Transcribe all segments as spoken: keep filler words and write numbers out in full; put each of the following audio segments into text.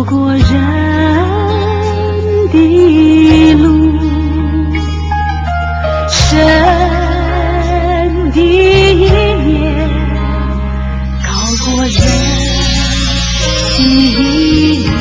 过人的路，神的意念高过人的意念，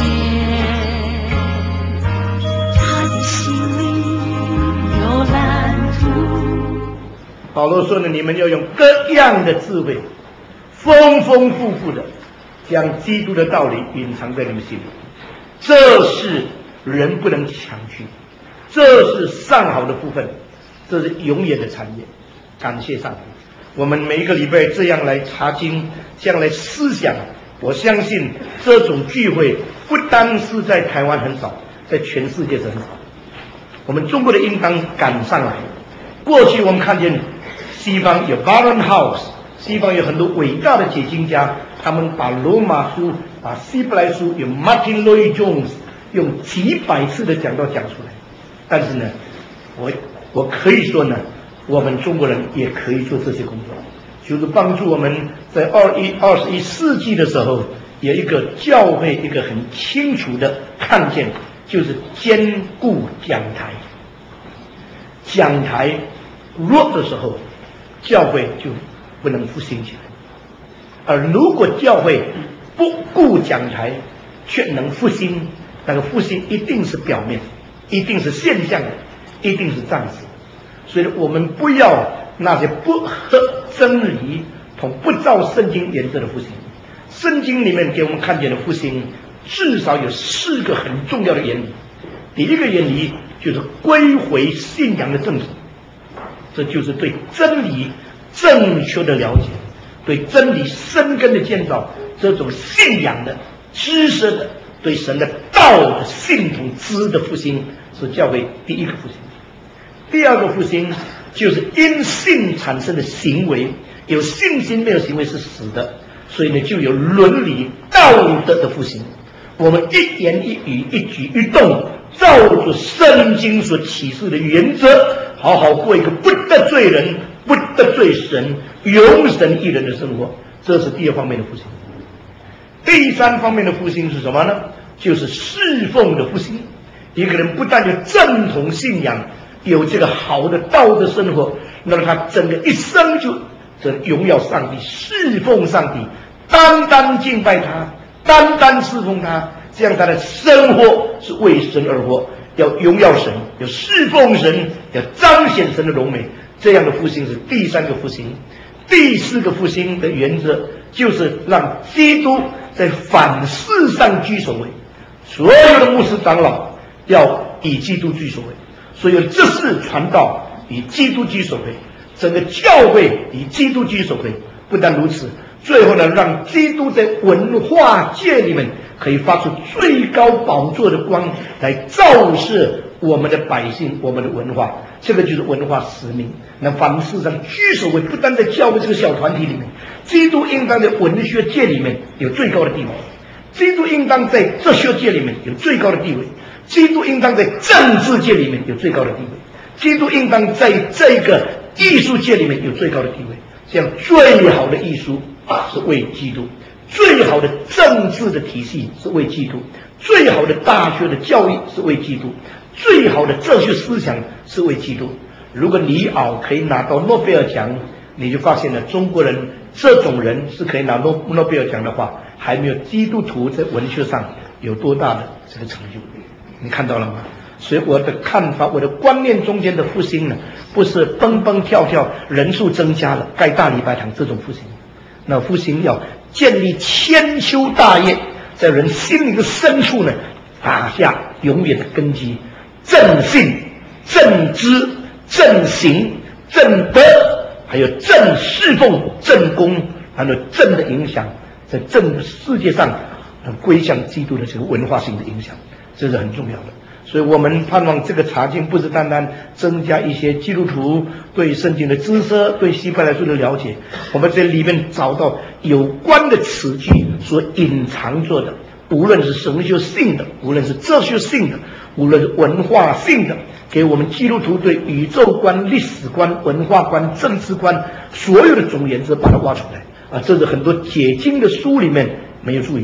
他的心里有蓝图。 保罗说呢，你们要用各样的智慧，丰丰富富的将基督的道理隐藏在你们心里，这是人不能强取，这是上好的部分，这是永远的产业。感谢上帝，我们每一个礼拜这样来查经，这样来思想，我相信这种聚会不单是在台湾很少，在全世界是很少。我们中国的应当赶上来。过去我们看见西方有 Barnhouse， 西方有很多伟大的解经家，他们把罗马书、把希伯来书，有 Martin Lloyd Jones 用几百次的讲道讲出来。但是呢，我我可以说呢，我们中国人也可以做这些工作，就是帮助我们在二一二十一世纪的时候，有一个教会一个很清楚的看见，就是坚固讲台。讲台弱的时候，教会就不能复兴起来；而如果教会不顾讲台，却能复兴，那个复兴一定是表面，一定是现象的，一定是暂时。所以我们不要那些不合真理同不照圣经原则的复兴。圣经里面给我们看见的复兴，至少有四个很重要的原理。第一个原理就是归回信仰的正统，这就是对真理正确的了解，对真理深根的建造，这种信仰的知识的对神的道的信同知的复兴，是教会第一个复兴。第二个复兴就是因信产生的行为，有信心没有行为是死的，所以呢就有伦理道德的复兴。我们一言一语一举一动照着圣经所启示的原则，好好过一个不得罪人、不得罪神、永神一人的生活，这是第二方面的复兴。第三方面的复兴是什么呢？就是侍奉的复兴。一个人不但有正统信仰，有这个好的道德生活，那么他整个一生就这荣耀上帝，侍奉上帝，单单敬拜他，单单侍奉他，这样他的生活是为神而活，要荣耀神，要侍奉神，要彰显神的荣美。这样的复兴是第三个复兴。第四个复兴的原则就是让基督在凡事上居首位，所有的牧师长老要以基督居首位，所以这是传道以基督居首位，整个教会以基督居首位。不但如此，最后呢，让基督在文化界里面可以发出最高宝座的光，来照射我们的百姓，我们的文化。这个就是文化使命。那凡事上居首位，不单在教会这个小团体里面，基督应当在文学界里面有最高的地位，基督应当在哲学界里面有最高的地位，基督应当在政治界里面有最高的地位，基督应当在这个艺术界里面有最高的地位。这样最好的艺术是为基督，最好的政治的体系是为基督，最好的大学的教育是为基督，最好的哲学思想是为基督。如果李敖可以拿到诺贝尔奖，你就发现了中国人这种人是可以拿诺诺贝尔奖的话，还没有基督徒在文学上有多大的这个成就。你看到了吗？所以我的看法，我的观念中间的复兴呢，不是蹦蹦跳跳人数增加了盖大礼拜堂这种复兴，那复兴要建立千秋大业，在人心灵的深处呢打下永远的根基，正信、正知、正行、正德，还有正侍奉、正功，还有正的影响，在正世界上归向基督的这个文化性的影响，这是很重要的。所以我们盼望这个查经不是单单增加一些基督徒对圣经的知识，对希伯来书的了解，我们在里面找到有关的词句所隐藏着的，无论是神学性的，无论是哲学性的，无论是文化性的，给我们基督徒对宇宙观、历史观、文化观、政治观所有的总原则把它挖出来啊！这是很多解经的书里面没有注意的。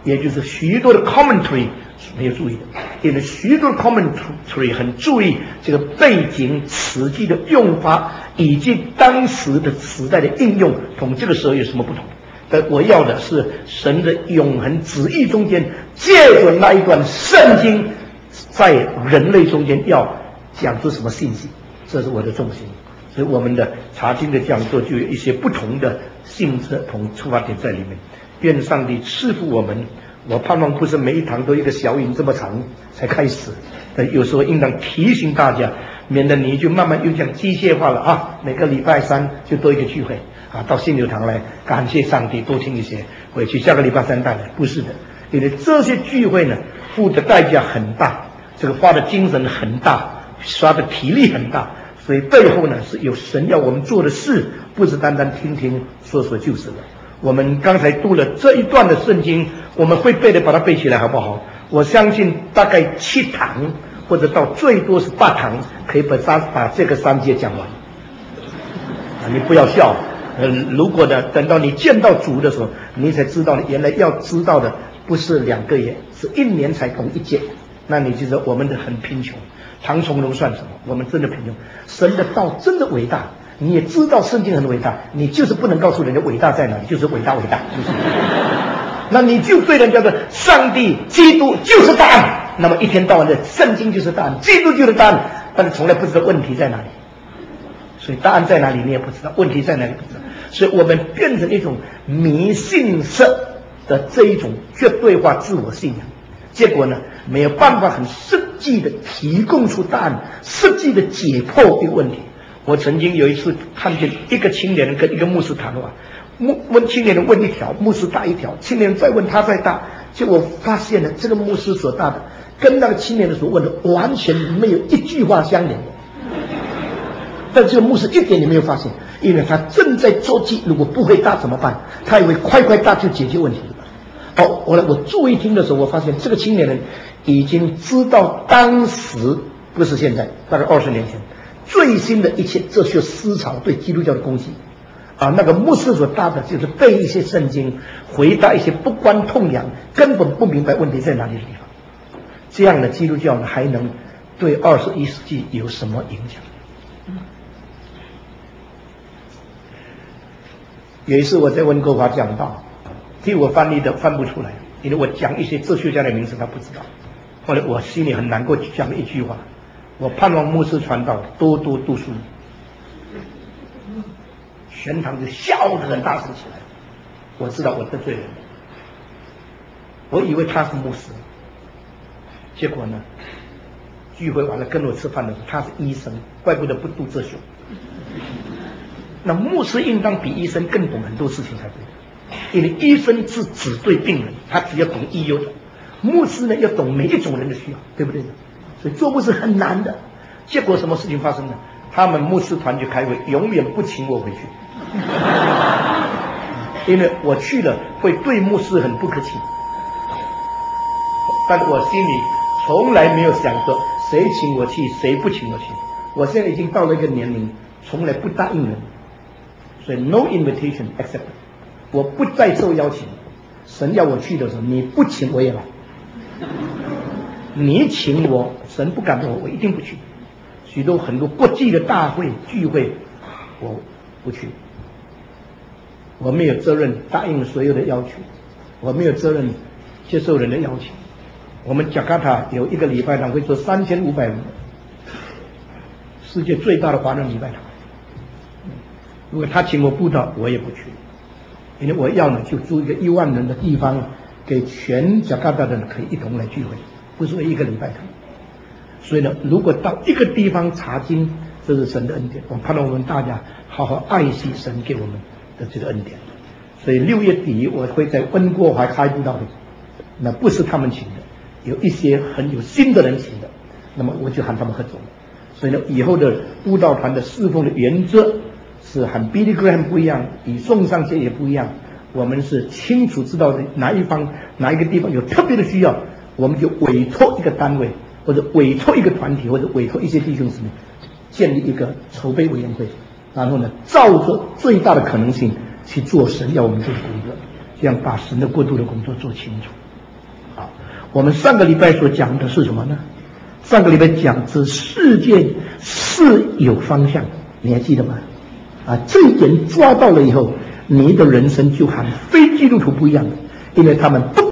也就是许多的 commentary 没有注意的，因为许多的 commentary 很注意这个背景词句的用法以及当时的时代的应用同这个时候有什么不同。但我要的是神的永恒旨意中间，借着那一段圣经，在人类中间要讲出什么信息，这是我的重心。所以我们的查经的讲座就有一些不同的性质同出发点在里面。愿上帝赐福我们。我盼望不是每一堂都一个小营这么长才开始，但有时候应当提醒大家，免得你就慢慢又讲机械化了啊！每个礼拜三就多一个聚会啊，到新流堂来感谢上帝，多听一些，回去下个礼拜三带来，不是的，因为这些聚会呢，付的代价很大，这个花的精神很大，花的体力很大，所以背后呢是有神要我们做的事，不是单单听听说说就是了。我们刚才读了这一段的圣经，我们会背的把它背起来好不好？我相信大概七堂或者到最多是八堂可以把三把这个三节讲完。啊，你不要笑，呃，如果呢等到你见到主的时候，你才知道你原来要知道的不是两个月，是一年才懂一节，那你就说我们的很贫穷，唐崇荣算什么？我们真的贫穷，神的道真的伟大。你也知道圣经很伟大，你就是不能告诉人家伟大在哪里，就是伟大伟大，就是、那你就对人家的上帝基督就是答案，那么一天到晚的圣经就是答案，基督就是答案，但是从来不知道问题在哪里，所以答案在哪里你也不知道，问题在哪里不知道，所以我们变成一种迷信式的这一种绝对化自我信仰，结果呢没有办法很实际的提供出答案，实际的解剖一个问题。我曾经有一次看见一个青年人跟一个牧师谈话，牧问青年人问一条，牧师答一条，青年人再问他再答，结果发现了这个牧师所答的跟那个青年人所问的完全没有一句话相连的。但这个牧师一点也没有发现，因为他正在着急，如果不会答怎么办？他以为快快答就解决问题了。哦，后来我注意听的时候，我发现这个青年人已经知道当时不是现在，大概二十年前。最新的一切哲学思潮对基督教的攻击啊，那个牧师所答的就是背一些圣经，回答一些不关痛痒根本不明白问题在哪里的地方，这样的基督教呢还能对二十一世纪有什么影响？有一次我在温哥华讲道，替我翻译的翻不出来，因为我讲一些哲学家的名字他不知道，后来我心里很难过，讲了一句话，我盼望牧师传道多多读书，全堂就笑得很大声起来。我知道我得罪人，我以为他是牧师，结果呢，聚会完了跟我吃饭的时候，他是医生，怪不得不读哲学。那牧师应当比医生更懂很多事情才对，因为医生是只对病人，他只要懂医忧的，牧师呢要懂每一种人的需要，对不对？所以做牧师很难的。结果什么事情发生呢？他们牧师团去开会，永远不请我回去，因为我去了会对牧师很不客气。但我心里从来没有想说谁请我去，谁不请我去。我现在已经到了一个年龄，从来不答应人，所以 no invitation accepted。我不再受邀请，神要我去的时候，你不请我也来。你请我，神不感动我，我一定不去。许多很多国际的大会聚会，我不去。我没有责任答应所有的要求，我没有责任接受人的邀请。我们雅加达有一个礼拜堂会做三千五百人，世界最大的华人礼拜堂。如果他请我布道，我也不去，因为我要呢就租一个一万人的地方，给全雅加达的人可以一同来聚会，不是一个礼拜堂。所以呢，如果到一个地方查经，这是神的恩典。我盼望我们大家好好爱惜神给我们的这个恩典。所以六月底我会在温哥华开布道会，那不是他们请的，有一些很有心的人请的，那么我就喊他们合作。所以呢，以后的布道团的侍奉的原则是和 Billy Graham 不一样，与宋尚节也不一样。我们是清楚知道的哪一方哪一个地方有特别的需要，我们就委托一个单位，或者委托一个团体，或者委托一些弟兄姊妹，建立一个筹备委员会，然后呢，照着最大的可能性去做神要我们做的工作，这样把神的国度的工作做清楚。 我们上个礼拜所讲的是什么呢？上个礼拜讲这世界是有方向，你还记得吗？啊，这一点抓到了以后，你的人生就和非基督徒不一样，因为他们不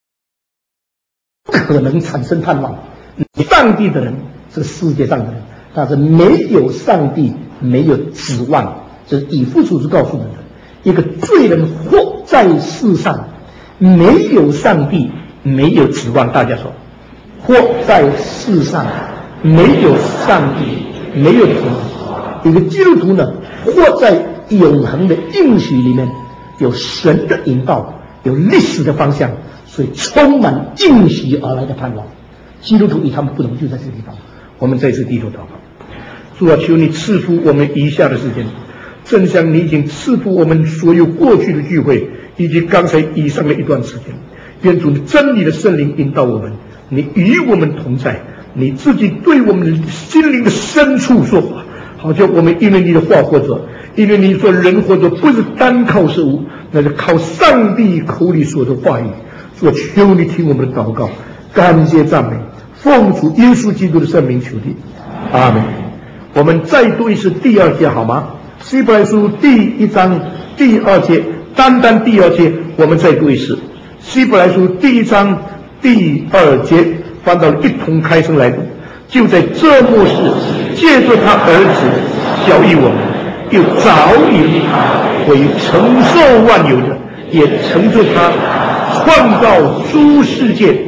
可能产生盼望。上帝的人是世界上的人，但是没有上帝，没有指望。这是以弗所书告诉我们的，一个罪人活在世上，没有上帝，没有指望。大家说，活在世上，没有上帝，没有指望。一个基督徒呢，活在永恒的应许里面，有神的引导，有历史的方向，所以充满应许而来的盼望。基督徒与他们不同，就在这个地方。我们再次低头祷告，主啊，求你赐福我们以下的时间，正像你已经赐福我们所有过去的聚会，以及刚才以上的一段时间。愿主真理的圣灵引导我们，你与我们同在，你自己对我们的心灵的深处说话，好像我们因为你的话活着，因为你说人活着不是单靠食物，那是靠上帝口里说的话语。主啊，求你听我们的祷告，感谢赞美，奉主耶稣基督的圣名求你，阿门。我们再读一次第二节好吗？希伯来书第一章第二节，单单第二节，我们再读一次。希伯来书第一章第二节，翻到一同开声来读。就在这末世，借着他儿子交易我们，又早已为承受万有的，也成就他创造诸世界，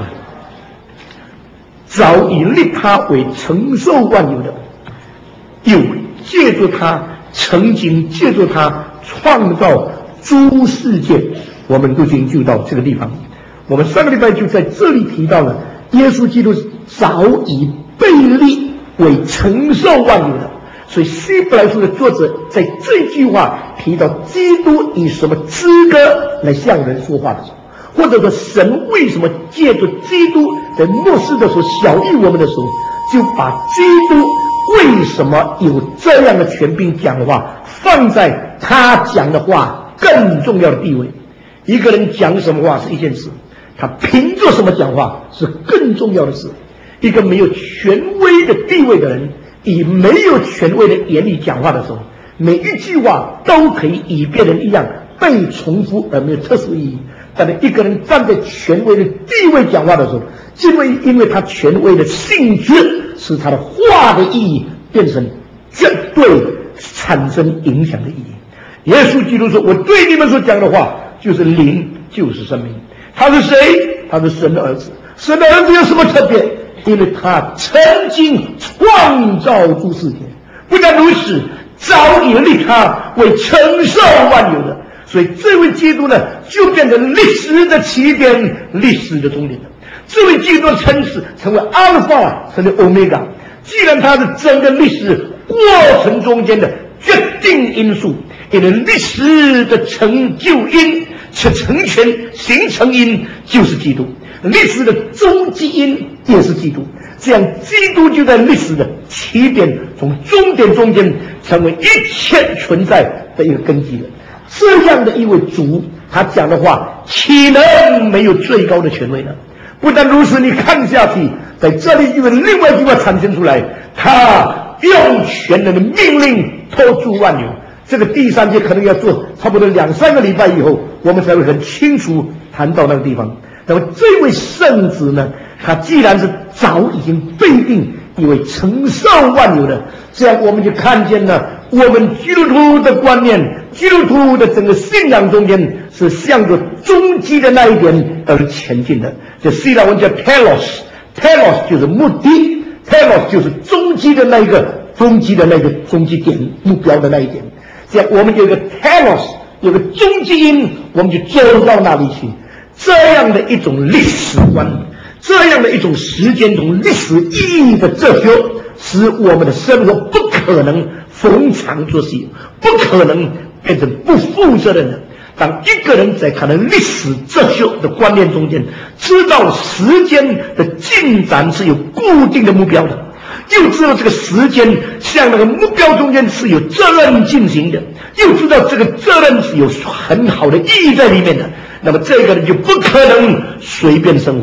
早已立他为承受万有的，又借助他曾经借助他创造诸世界。我们都已经就到这个地方。我们上个礼拜就在这里提到了耶稣基督早已被立为承受万有的，所以希伯来书的作者在这句话提到基督以什么资格来向人说话的时候，或者说神为什么借着基督在末世的时候晓谕我们的时候，就把基督为什么有这样的权柄讲的话放在他讲的话更重要的地位。一个人讲什么话是一件事，他凭着什么讲话是更重要的事。一个没有权威的地位的人，以没有权威的言语讲话的时候，每一句话都可以以别人一样被重复而没有特殊意义。但是一个人站在权威的地位讲话的时候，因为因为他权威的性质，使他的话的意义变成绝对产生影响的意义。耶稣基督说，我对你们所讲的话就是灵，就是生命。他是谁？他是神的儿子。神的儿子有什么特别？因为他曾经创造诸世界，不但如此，早已立他为承受万有的。所以这位基督呢，就变成历史的起点，历史的终点了。这位基督的称词成为阿尔法，成为欧米伽。既然他是整个历史过程中间的决定因素，因为历史的成就因是成全形成因就是基督，历史的终极因也是基督。这样基督就在历史的起点，从终点中间成为一切存在的一个根基了。这样的一位主，他讲的话岂能没有最高的权威呢？不但如此，你看下去，在这里又有另外一句话产生出来，他用全能的命令托住万有。这个第三节可能要做差不多两三个礼拜以后，我们才会很清楚谈到那个地方。那么这位圣子呢，他既然是早已经被定以为承受万有的，这样我们就看见了我们基督徒的观念，基督徒的整个信仰中间是向着终极的那一点而前进的。这希腊文叫 telos， telos 就是目的， telos 就是终极的那一个终极的那个终极点，目标的那一点。这样我们有一个 telos， 有个终极因，我们就走到那里去。这样的一种历史观，这样的一种时间从历史意义的哲学，使我们的生活不可能逢场作戏，不可能变成不负责任的。当一个人在他的历史哲学的观念中间，知道时间的进展是有固定的目标的，又知道这个时间向那个目标中间是有责任进行的，又知道这个责任是有很好的意义在里面的，那么这个人就不可能随便生活。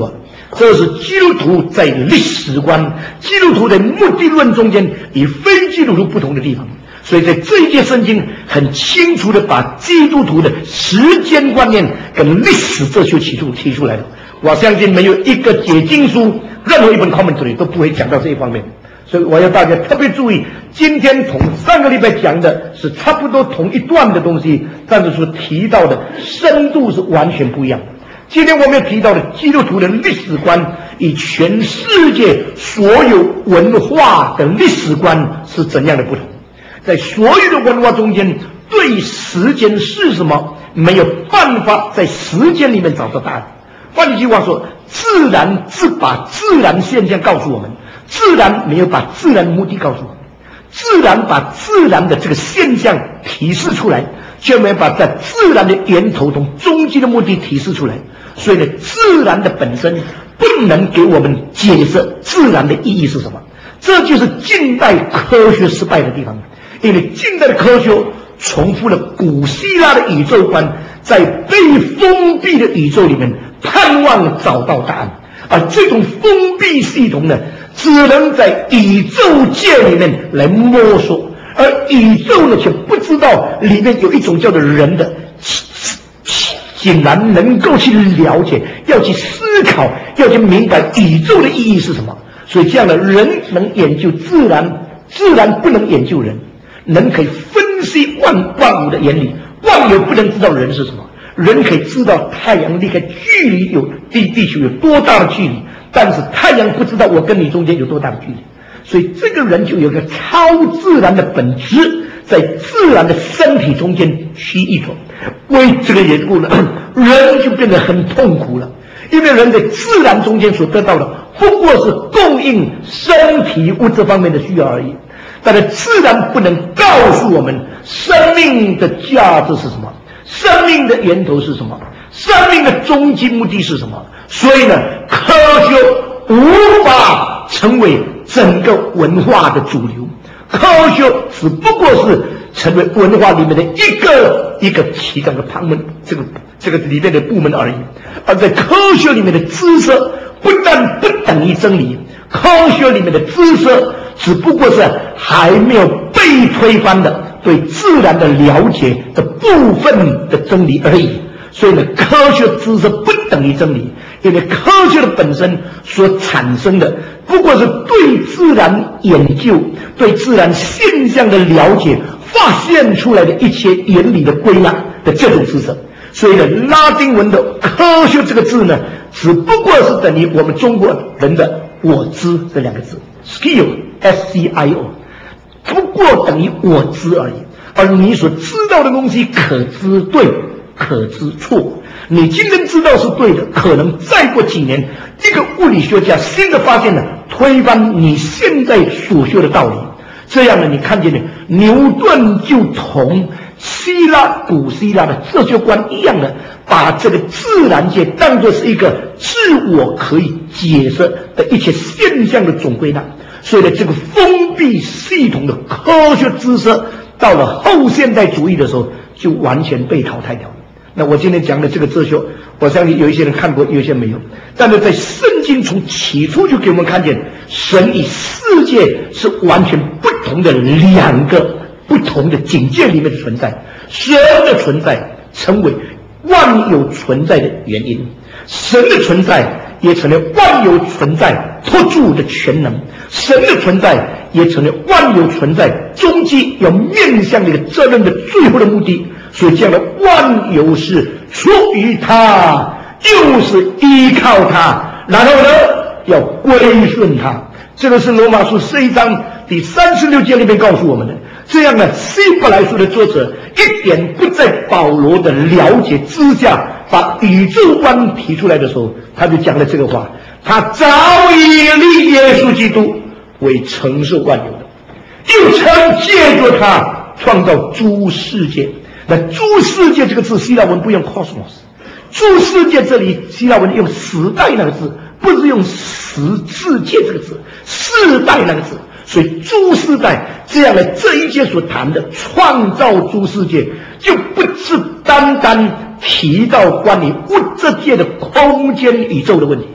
这是基督徒在历史观、基督徒在目的论中间与非基督徒不同的地方。所以在这一节圣经很清楚的把基督徒的时间观念跟历史哲学提出提出来了。我相信没有一个解经书，任何一本 commentary 都不会讲到这一方面。所以我要大家特别注意，今天同上个礼拜讲的是差不多同一段的东西，但是所提到的深度是完全不一样的。今天我们要提到的基督徒的历史观与全世界所有文化的历史观是怎样的不同。在所有的文化中间，对时间是什么没有办法在时间里面找到答案。换句话说，自然只把自然现象告诉我们，自然没有把自然目的告诉我们，自然把自然的这个现象提示出来，却没有把在自然的源头同终极的目的提示出来。所以呢，自然的本身不能给我们解释自然的意义是什么。这就是近代科学失败的地方。因为近代的科学重复了古希腊的宇宙观，在被封闭的宇宙里面盼望找到答案，而这种封闭系统呢，只能在宇宙界里面来摸索，而宇宙呢却不知道里面有一种叫做人的，竟然能够去了解，要去思考，要去明白宇宙的意义是什么。所以这样的人能研究自然，自然不能研究人。人可以分析万万物的原理，万有不能知道人是什么。人可以知道太阳离开距离有地地球有多大的距离，但是太阳不知道我跟你中间有多大的距离。所以这个人就有个超自然的本质，在自然的身体中间去一种。为这个缘故呢，人就变得很痛苦了，因为人在自然中间所得到的不过是供应身体物质方面的需要而已。但是自然不能告诉我们生命的价值是什么，生命的源头是什么，生命的终极目的是什么。所以呢，科学无法成为整个文化的主流，科学只不过是成为文化里面的一个一个其中的旁门，这个这个里面的部门而已。而在科学里面的知识不但不等于真理，科学里面的知识只不过是还没有被推翻的对自然的了解的部分的真理而已。所以呢，科学知识不等于真理，因为科学的本身所产生的不过是对自然研究、对自然现象的了解发现出来的一切原理的归纳的这种知识。所以呢，拉丁文的科学这个字呢，只不过是等于我们中国人的我知这两个字 skill S C I O， 不过等于我知而已。而你所知道的东西可知对，可知错。你今天知道是对的，可能再过几年一个物理学家新的发现呢，推翻你现在所学的道理。这样呢，你看见呢，牛顿就同希腊古希腊的哲学观一样的，把这个自然界当作是一个自我可以解释的一切现象的总归纳。所以呢，这个封闭系统的科学知识到了后现代主义的时候就完全被淘汰掉了。那我今天讲的这个哲学，我相信有一些人看过，有一些没有。但是在圣经从起初就给我们看见，神与世界是完全不同的两个不同的境界里面的存在。神的存在成为万有存在的原因，神的存在也成为万有存在托住的全能，神的存在也成为万有存在终极要面向这个责任的最后的目的。所以这样的万有是出于他，又是依靠他，然后呢要归顺他。这个是罗马书十一章第三十六节里面告诉我们的。这样呢，希伯来书的作者一点不在保罗的了解之下把宇宙观提出来的时候，他就讲了这个话：他早已立耶稣基督为承受万有的，又曾借着他创造诸世界。那诸世界这个字希腊文不用 cosmos， 诸世界这里希腊文用时代那个字，不是用十世界这个字，世代那个字。所以诸世代这样的这一节所谈的创造诸世界，就不是单单提到关于物质界的空间宇宙的问题，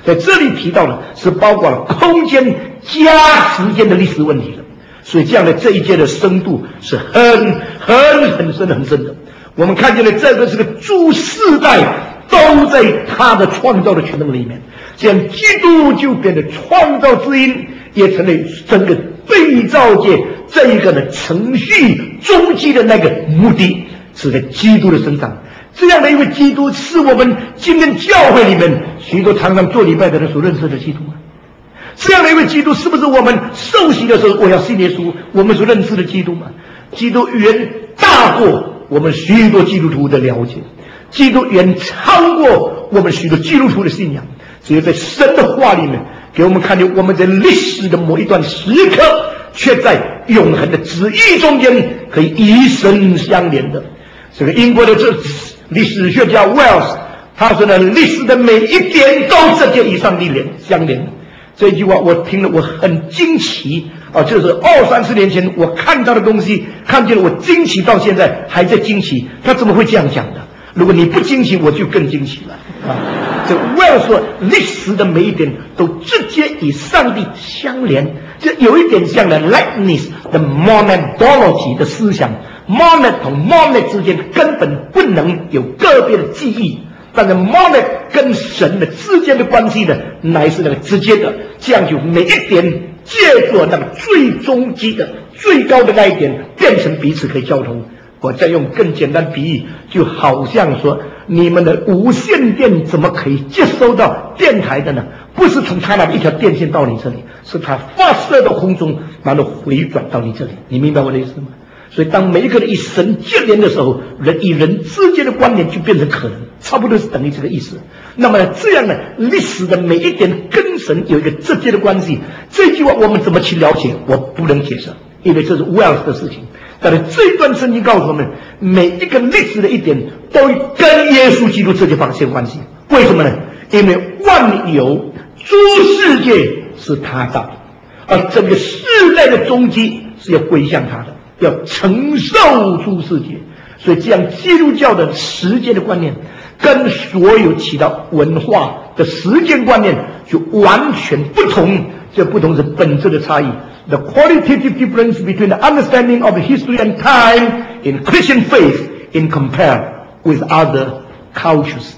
在这里提到的是包括了空间加时间的历史问题的。所以这样的这一节的深度是很很很深很深的。我们看见了这个是个诸世代都在他的创造的权能里面，这样基督就变得创造之因，也成了整个被造界这一个呢程序终极的那个目的是在基督的身上。这样的一位基督是我们今天教会里面许多常常做礼拜的人所认识的基督吗？这样的一位基督是不是我们受洗的时候我要信耶稣我们所认识的基督吗？基督远大过我们许多基督徒的了解，基督远超过我们许多基督徒的信仰。只有在神的话里面给我们看见我们在历史的某一段时刻却在永恒的旨意中间可以以神相连的。这个英国的这历史学家 Wells 他说呢，历史的每一点都直接与上帝连相连。这句话我听了我很惊奇啊！就是二三十年前我看到的东西，看见了我惊奇，到现在还在惊奇。他怎么会这样讲的？如果你不惊奇，我就更惊奇了啊！这我要说，历史的每一点都直接与上帝相连，这有一点像的 Leibniz 的 monadology 的思想。monad 同 monad 之间根本不能有个别的记忆。但是 monad 跟神的之间的关系呢，乃是那个直接的，这样就每一点借助那个最终极的最高的那一点变成彼此可以交通。我再用更简单比喻，就好像说你们的无线电怎么可以接收到电台的呢？不是从他那一条电线到你这里，是他发射到空中然后回转到你这里。你明白我的意思吗？所以当每一个人与神结连的时候，人与人之间的关联就变成可能，差不多是等于这个意思。那么这样呢，历史的每一点跟神有一个直接的关系。这句话我们怎么去了解？我不能解释，因为这是 Wells 的事情。但是这一段圣经告诉我们，每一个历史的一点都跟耶稣基督直接发生关系。为什么呢？因为万有诸世界是他造的，而整个世代的终极是要归向他的，要承受诸世界。所以这样基督教的时间的观念跟所有其他文化的时间观念就完全不同，这不同是本质的差异。The qualitative difference between the understanding of history and time in Christian faith in compare with other cultures,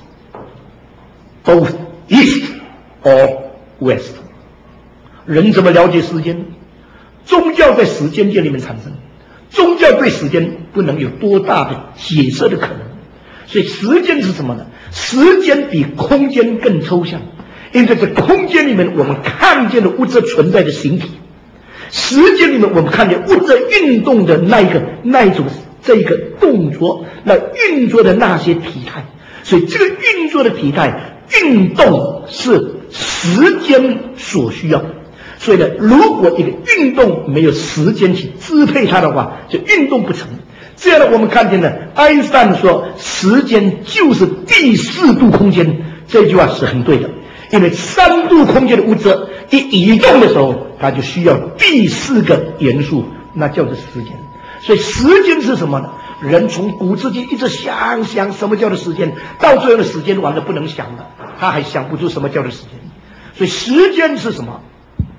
both East or West. 人怎么了解时间？宗教在时间界里面产生，宗教对时间不能有多大的解释的可能。所以时间是什么呢？时间比空间更抽象，因为在空间里面我们看见了物质存在的形体，时间里面我们看见物质运动的那一个那一种这一个动作，那运作的那些体态。所以这个运作的体态运动是时间所需要的。所以呢，如果一个运动没有时间去支配它的话，就运动不成。这样呢，我们看见呢，爱因斯坦说时间就是第四度空间，这句话是很对的。因为三度空间的物质一移动的时候，它就需要第四个元素，那叫做时间。所以时间是什么呢？人从古至今一直想想什么叫做时间，到最后的时间完了不能想了，他还想不出什么叫做时间。所以时间是什么？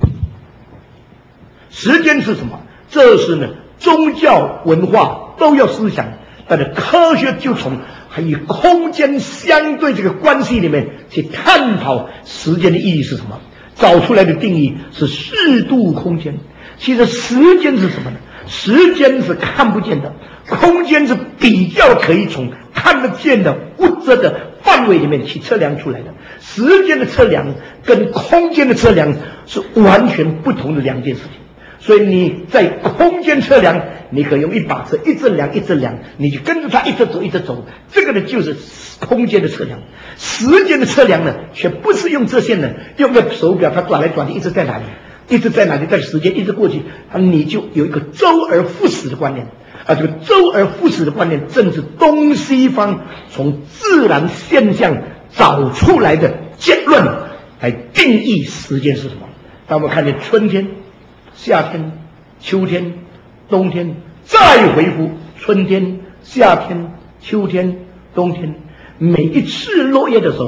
时间是什么？这是呢，宗教文化都要思想，但是科学就从还与空间相对这个关系里面去探讨时间的意义是什么。找出来的定义是四度空间。其实时间是什么呢？时间是看不见的，空间是比较可以从看得见的物质的范围里面去测量出来的。时间的测量跟空间的测量是完全不同的两件事情。所以你在空间测量，你可以用一把尺一直量一直量，你就跟着它一直走一直走，这个呢就是空间的测量。时间的测量呢，却不是用这些呢，用个手表它转来转去一直在哪里，一直在哪里，在时间一直过去，你就有一个周而复始的观念。啊，这个周而复始的观念正是东西方从自然现象找出来的结论来定义时间是什么。当我们看见春天、夏天、秋天、冬天，再回复春天、夏天、秋天、冬天，每一次落叶的时候，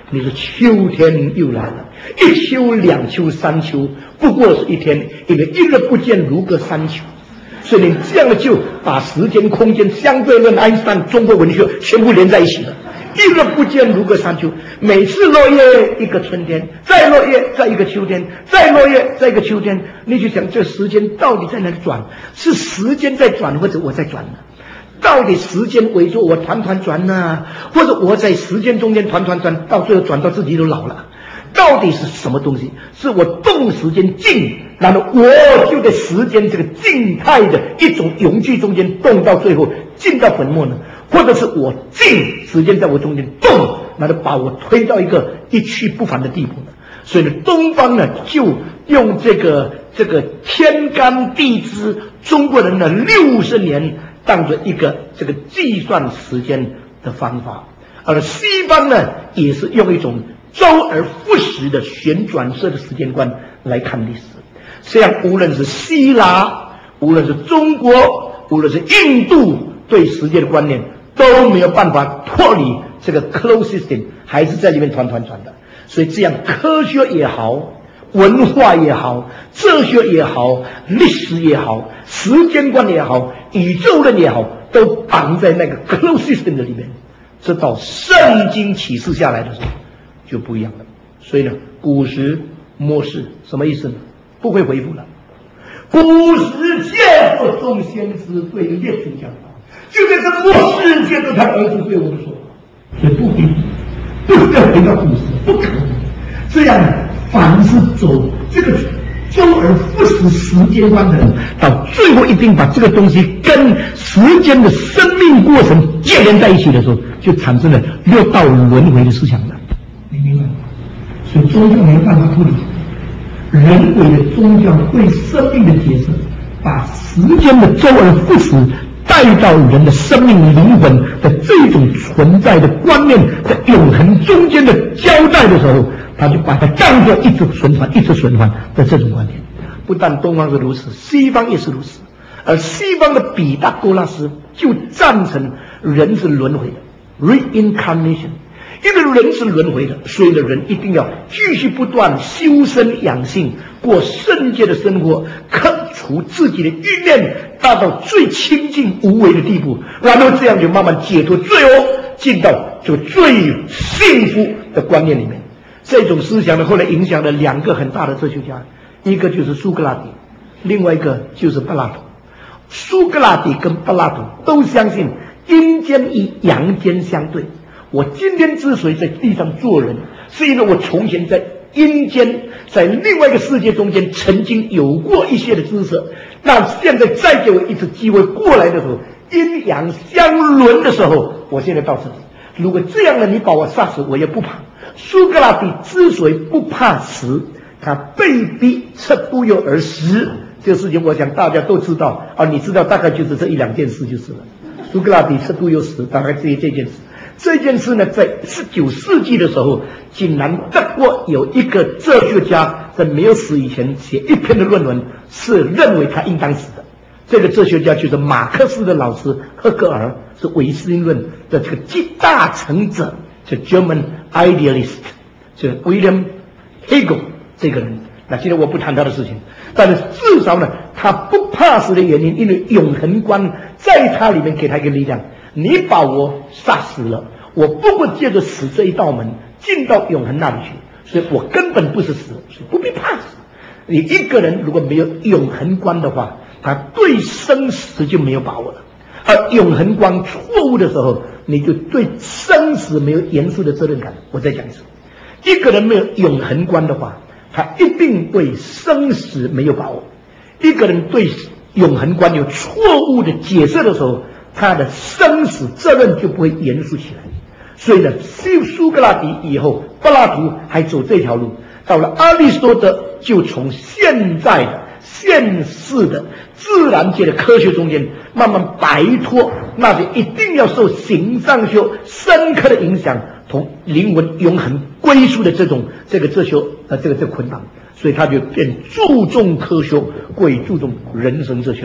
你说秋天又来了，一秋两秋三秋不过是一天，因为一日不见如隔三秋。所以你这样的就把时间、空间、相对论、爱因斯坦、中国文学全部连在一起了。一日不见如隔三秋，每次落叶一个春天，再落叶再一个秋天，再落叶再一个秋天，你去想这时间到底在哪里转？是时间在转，或者我在转呢？到底时间围着我团团转呢，或者我在时间中间团团转，到最后转到自己都老了？到底是什么东西？是我动时间静，然后我就在时间这个静态的一种永居中间动到最后进到粉末呢？或者是我静，时间在我中间动，然后把我推到一个一去不返的地步呢？所以呢，东方呢就用这个这个天干地支，中国人的六十年当做一个这个计算时间的方法，而西方呢也是用一种周而复始的旋转式的时间观来看历史。这样无论是希腊，无论是中国，无论是印度，对时间的观念都没有办法脱离这个 closed system， 还是在里面团团转的。所以这样科学也好，文化也好，哲学也好，历史也好，时间观也好，宇宙论也好，都绑在那个 closed system 的里面。直到圣经启示下来的时候就不一样了。所以呢，古时末世什么意思呢？不会回复了。古时借作众先知对列祖讲话，就在这末世借着他儿子对我们说话，所以不回复，不要回到古时，不可能。这样凡是走这个周而复始时间观的人，到最后一定把这个东西跟时间的生命过程接连在一起的时候，就产生了六道轮回的思想了。你明白吗？所以宗教没有办法脱离人为的宗教对生命的解释，把时间的周而复始带到人的生命灵魂的这种存在的观念在永恒中间的交代的时候，他就把它当作一直循环一直循环的这种观念。不但东方是如此，西方也是如此。而西方的彼达哥拉斯就赞成人是轮回的 reincarnation， 因为人是轮回的，所以呢，人一定要继续不断修身养性，过圣洁的生活，克除自己的欲念，达到最清净无为的地步，然后这样就慢慢解脱，最后进到就最幸福的观念里面。这种思想呢，后来影响了两个很大的哲学家，一个就是苏格拉底，另外一个就是柏拉图。苏格拉底跟柏拉图都相信阴间与阳间相对。我今天之所以在地上做人，是因为我从前在阴间，在另外一个世界中间曾经有过一些的知识，那现在再给我一次机会过来的时候，阴阳相轮的时候，我现在到这里。如果这样呢，你把我杀死我也不怕。苏格拉底之所以不怕死，他被逼吃不由而死，这个事情我想大家都知道啊，你知道大概就是这一两件事就是了。苏格拉底吃不由死，大概这这件事。这件事呢，在十九世纪的时候，竟然德国有一个哲学家在没有死以前写一篇的论文，是认为他应当死的。这个哲学家就是马克思的老师赫格尔，是唯心论的这个集大成者，是 German idealist， 是 William Hegel 这个人。那今天我不谈他的事情，但是至少呢，他不怕死的原因，因为永恒观在他里面给他一个力量。你把我杀死了，我不会借着死这一道门进到永恒那里去，所以我根本不是死，所以不必怕死。你一个人如果没有永恒观的话，他对生死就没有把握了。而永恒观错误的时候，你就对生死没有严肃的责任感。我再讲一次，一个人没有永恒观的话，他一定对生死没有把握。一个人对永恒观有错误的解释的时候，他的生死责任就不会严肃起来。所以呢，苏格拉底以后，柏拉图还走这条路，到了阿里士多德就从现在的现世的自然界的科学中间慢慢摆脱那些一定要受形上学深刻的影响，同灵魂永恒归属的这种这个哲学呃这个这个捆绑，所以他就变注重科学，贵注重人生哲学了。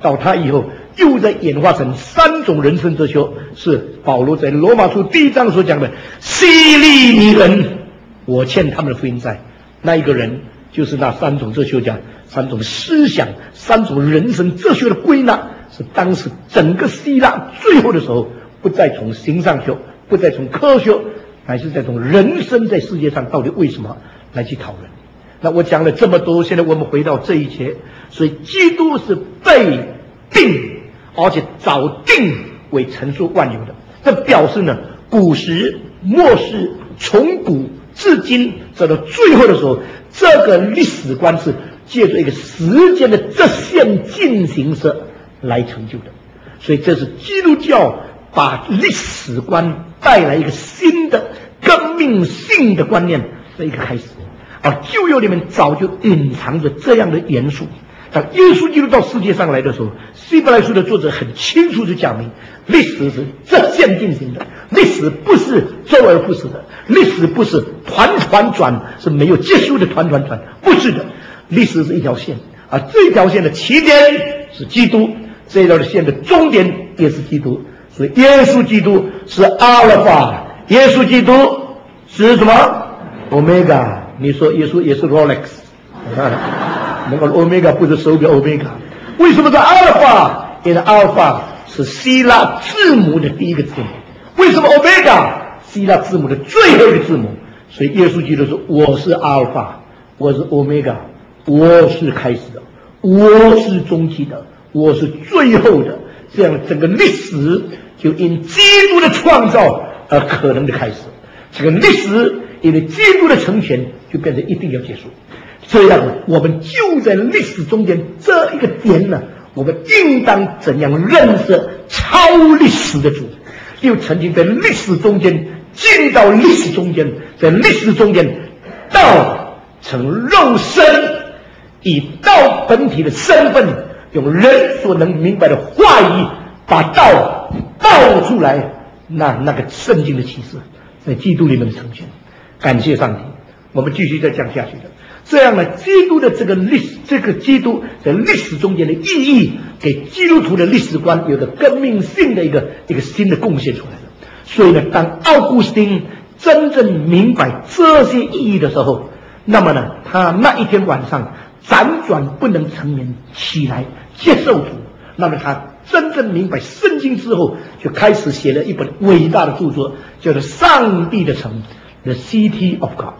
到他以后又在演化成三种人生哲学，是保罗在罗马书第一章所讲的希利尼人，我欠他们的福音债。那一个人就是那三种哲学家，三种思想，三种人生哲学的归纳，是当时整个希腊最后的时候，不再从形上学，不再从科学，乃是在从人生在世界上到底为什么来去讨论。那我讲了这么多，现在我们回到这一节，所以基督是被定，而且早定为陈述万有的。这表示呢，古时末世从古至今走到最后的时候，这个历史观是借助一个时间的直线进行式来成就的。所以这是基督教把历史观带来一个新的革命性的观念的一个开始。而旧约里面早就隐藏着这样的元素。当耶稣基督到世界上来的时候，希伯来书的作者很清楚地讲明，历史是直线进行的，历史不是周而复始的，历史不是团团转，是没有结束的团团转，不是的，历史是一条线，而这条线的起点是基督，这条线的终点也是基督。所以耶稣基督是阿尔法，耶稣基督是什么？ Omega。你说耶稣也是 Rolex， 那个 Omega 不是手表 Omega， 为什么是 Alpha？ 因为 Alpha 是希腊字母的第一个字母。为什么 Omega？ 希腊字母的最后一个字母。所以耶稣基督说：“我是 Alpha， 我是 Omega， 我是开始的，我是终极的，我是最后的。”这样整个历史就因基督的创造而可能的开始。这个历史因为基督的成全，就变成一定要结束。这样呢，我们就在历史中间这一个点呢，我们应当怎样认识超历史的主？又曾经在历史中间进到历史中间，在历史中间道成肉身，以道本体的身份，用人所能明白的话语，把道道出来。那那个圣经的启示，在基督里面的呈现。感谢上帝，我们继续再讲下去的。这样呢，基督的这个历史，这个基督在历史中间的意义，给基督徒的历史观有个革命性的一个一个新的贡献出来了。所以呢，当奥古斯丁真正明白这些意义的时候，那么呢，他那一天晚上辗转不能成眠，起来接受主。那么他真正明白圣经之后，就开始写了一本伟大的著作，叫做《上帝的城》。The City of God，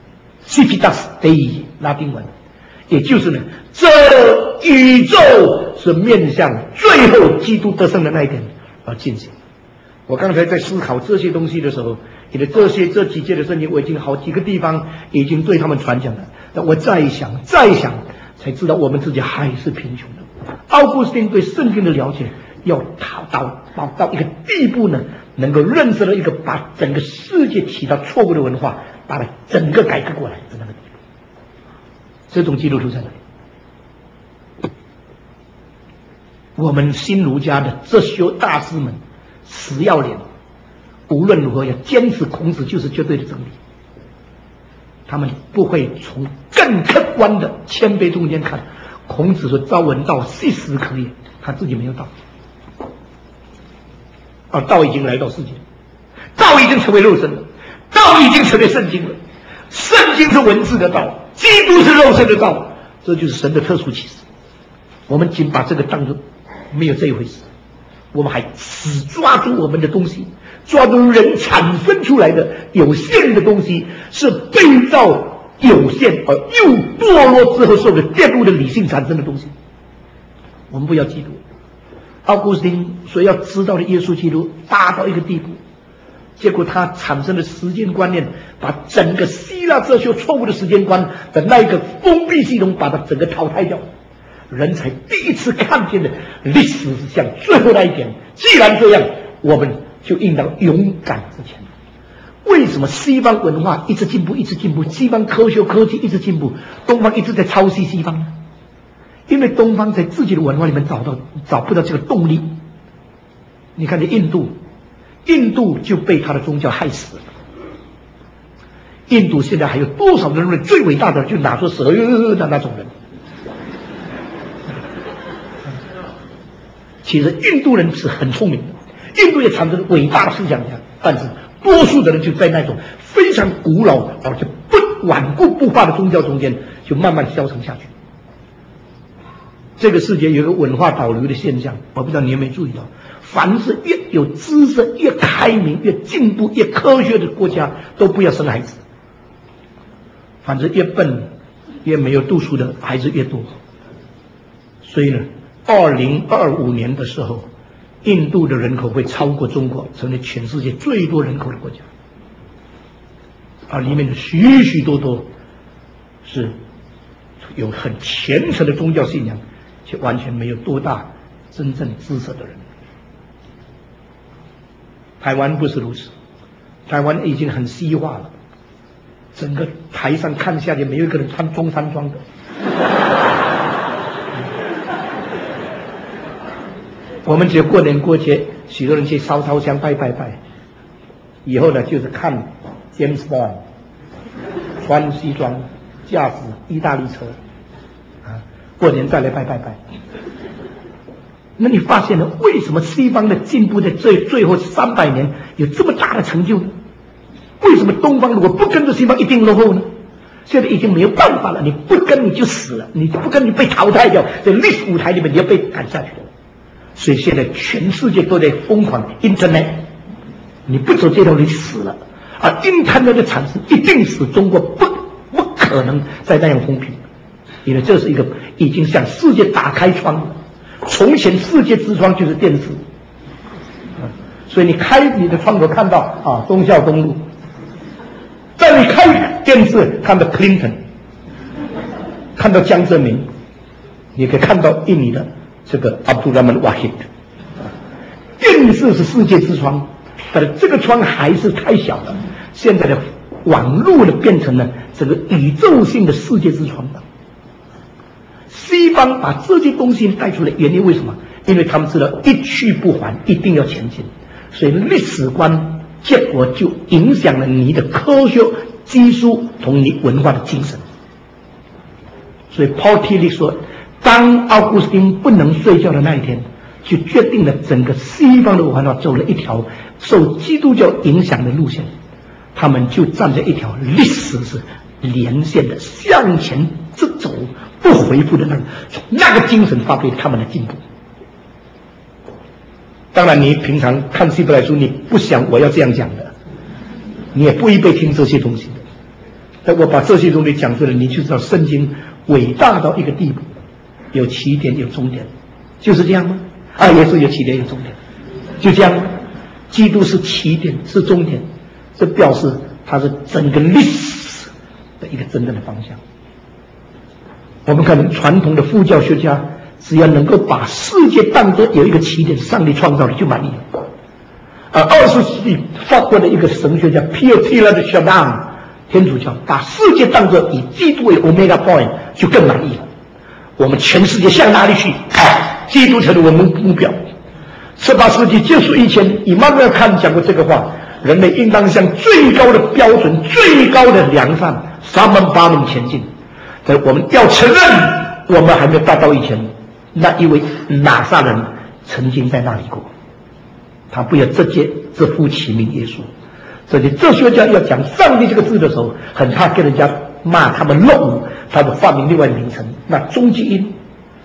Civitas Dei 拉丁文，也就是呢，这宇宙是面向最后基督得胜的那一天而进行。我刚才在思考这些东西的时候，因为这些这几节的圣经，我已经好几个地方已经对他们传讲了。那我再想再想，才知道我们自己还是贫穷的。奥古斯丁对圣经的了解，要到到到到一个地步呢，能够认识到一个把整个世界起到错误的文化，把它整个改革过来的那个地步。这种基督徒在哪里？我们新儒家的哲学大师们死要脸，无论如何要坚持孔子就是绝对的真理。他们不会从更客观的谦卑中间看，孔子说朝闻道，夕死可也，他自己没有道。而道已经来到世界，道已经成为肉身了，道已经成为圣经了。圣经是文字的道，基督是肉身的道，这就是神的特殊启示。我们仅把这个当作没有这一回事，我们还死抓住我们的东西，抓住人产生出来的有限的东西，是被造有限而又堕落之后受了玷污的理性产生的东西。我们不要嫉妒。奥古斯丁所要知道的耶稣基督大到一个地步，结果他产生的时间观念，把整个希腊哲学错误的时间观的那一个封闭系统，把它整个淘汰掉，人才第一次看见的历史是向最后那一点。既然这样，我们就应当勇敢之前。为什么西方文化一直进步，一直进步，西方科学科技一直进步，东方一直在抄袭西方呢？因为东方在自己的文化里面找到找不到这个动力。你看，这印度，印度就被他的宗教害死了。印度现在还有多少人认为最伟大的就拿出蛇的那种人？ 其实印度人是很聪明的，印度也产生了伟大的思想家，但是多数的人就在那种非常古老而且不顽固不化的宗教中间，就慢慢消沉下去。这个世界有一个文化导流的现象，我不知道你有没有注意到，凡是越有知识、越开明、越进步、越科学的国家，都不要生孩子。反正越笨、越没有读书的孩子越多。所以呢，二零二五年的时候，印度的人口会超过中国，成为全世界最多人口的国家。而里面的许许多多是有很虔诚的宗教信仰，却完全没有多大真正知识的人。台湾不是如此，台湾已经很西化了，整个台上看下去没有一个人穿中山装的。我们只有过年过节，许多人去烧烧香拜拜拜，以后呢就是看 James Bond 穿西装驾驶意大利车啊，过年再来拜拜拜。那你发现了为什么西方的进步在最最后三百年有这么大的成就呢？为什么东方如果不跟着西方一定落后呢？现在已经没有办法了，你不跟你就死了，你不跟你被淘汰掉，在历史舞台里面你要被赶下去了。所以现在全世界都在疯狂 Internet， 你不走这条路死了。而 Internet 的产生一定使中国不不可能再那样风平，因为这是一个已经向世界打开窗了。从前世界之窗就是电视，所以你开你的窗口看到啊忠孝东路，在你开电视看到 Clinton， 看到江泽民，你可以看到印尼的这个 Abdul Rahman Wahid。 电视是世界之窗，但是这个窗还是太小了。现在的网络呢变成了这个宇宙性的世界之窗了。西方把这些东西带出来，原因为什么？因为他们知道一去不还，一定要前进，所以历史观结果就影响了你的科学技术同你文化的精神。所以 Paul Tillich 说，当奥古斯丁不能睡觉的那一天，就决定了整个西方的文化走了一条受基督教影响的路线，他们就站在一条历史是连线的向前直走不回复的那个那个精神发挥他们的进步。当然你平常看希伯来书，你不想我要这样讲的，你也不必听这些东西的，但我把这些东西讲出来，你就知道圣经伟大到一个地步，有起点有终点，就是这样吗？啊，也是有起点有终点，就这样吗？基督是起点是终点，这表示它是整个历史的一个真正的方向。我们看传统的佛教学家，只要能够把世界当作有一个起点，上帝创造的就满意了。而二十世纪法国的一个神学家 Pierre Teilhard de Chardin， 天主教把世界当作以基督为 Omega Point， 就更满意了。我们全世界向哪里去？啊，基督成为我们目标。十八世纪结束以前，以曼努尔坎讲过这个话：人类应当向最高的标准、最高的良善三门八门前进。但我们要承认，我们还没有达到以前那一位拿撒人曾经在那里过。他不要直接直呼其名耶稣。所以哲学家要讲上帝这个字的时候，很怕跟人家骂他们落伍，他们发明另外的名称，那终极因，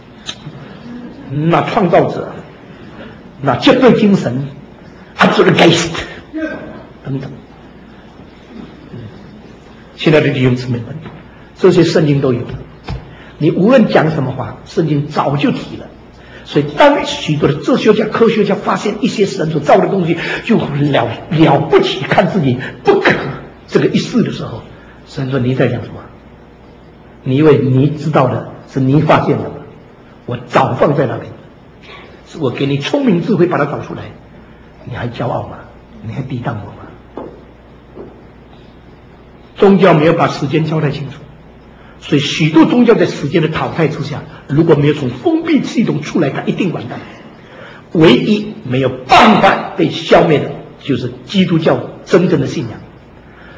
那创造者，那绝对精神 ，absolute Geist 等等。亲爱的弟兄姊妹们，这些圣经都有了。你无论讲什么话，圣经早就提了。所以当许多的哲学家、科学家发现一些神所造的东西就了了不起，看自己不可这个一试的时候，神说你在讲什么？你以为你知道的是你发现的吗？我早放在那边，是我给你聪明智慧把它找出来，你还骄傲吗？你还抵挡我吗？宗教没有把时间交代清楚，所以许多宗教在时间的淘汰之下，如果没有从封闭系统出来，它一定完蛋。唯一没有办法被消灭的就是基督教真正的信仰。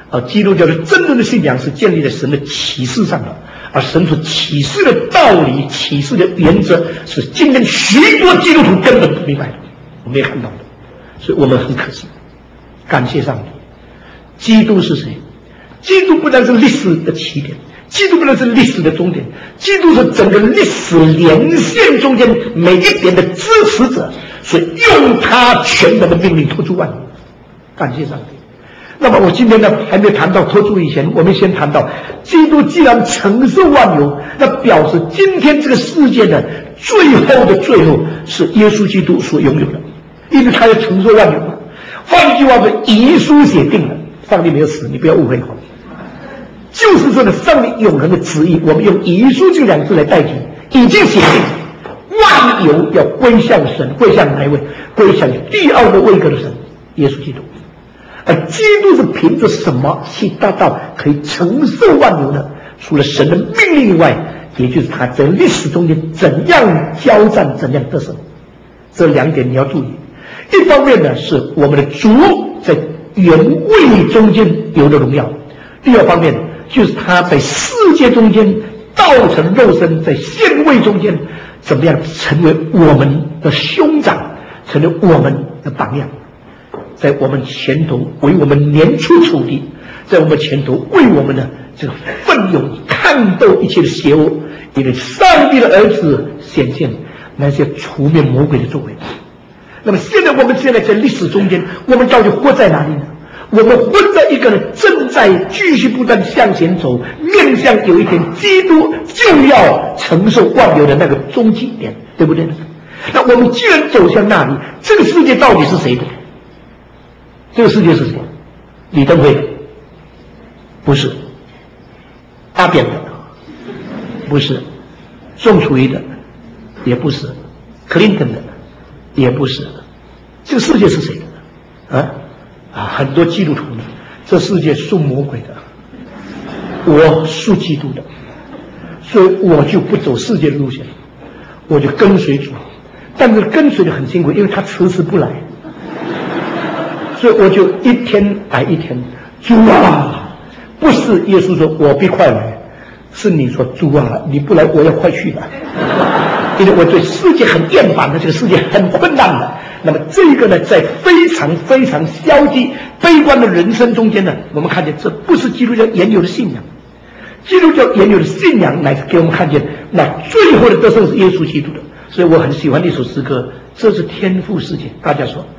啊，基督教的真正的信仰是建立在神的启示上的，而神所启示的道理、启示的原则，是今天许多基督徒根本不明白的，我们也看到的，所以我们很可惜。感谢上帝，基督是谁？基督不但是历史的起点，基督不但是历史的终点，基督是整个历史连线中间每一点的支持者，所以用他全能的命令托住万有。感谢上帝。那么我今天呢，还没谈到托住以前，我们先谈到基督既然承受万有，那表示今天这个世界的最后的最后是耶稣基督所拥有的，因为他要承受万有嘛。换句话说，遗书写定了，上帝没有死，你不要误会好。就是说呢，上帝永恒的旨意，我们用遗书这两个字来代替，已经写定，万有要归向神，归向哪一位？归向第二个位格的神，耶稣基督。而基督是凭着什么去达到可以承受万有呢？除了神的命令以外，也就是他在历史中间怎样交战，怎样得胜。这两点你要注意。一方面呢，是我们的主在原位中间有的荣耀；第二方面就是他在世界中间道成肉身，在现位中间怎么样成为我们的兄长，成为我们的榜样，在我们前头为我们年初处地，在我们前头为我们的这个奋勇抗斗一切的邪恶，因为上帝的儿子显现那些除灭魔鬼的作为。那么现在我们现在在历史中间，我们到底活在哪里呢？我们活在一个正在继续不断向前走，面向有一天基督就要承受万有的那个终极点，对不对呢？那我们既然走向那里，这个世界到底是谁的？这个世界是谁？李登辉的？不是。阿扁的？不是。宋楚瑜的？也不是。克林顿的？也不是。这个世界是谁的？啊啊！很多基督徒呢，这世界属魔鬼的，我属基督的，所以我就不走世界的路线，我就跟随主。但是跟随的很辛苦，因为他迟迟不来，所以我就一天挨一天。主啊，不是耶稣说我必快来，是你说主啊，你不来我要快去了。因为我对世界很厌烦的，这个世界很困难的。那么这个呢，在非常非常消极悲观的人生中间呢，我们看见这不是基督教原有的信仰。基督教原有的信仰乃是给我们看见，那最后的得胜是耶稣基督的。所以我很喜欢那首诗歌，这是天父世界。大家说，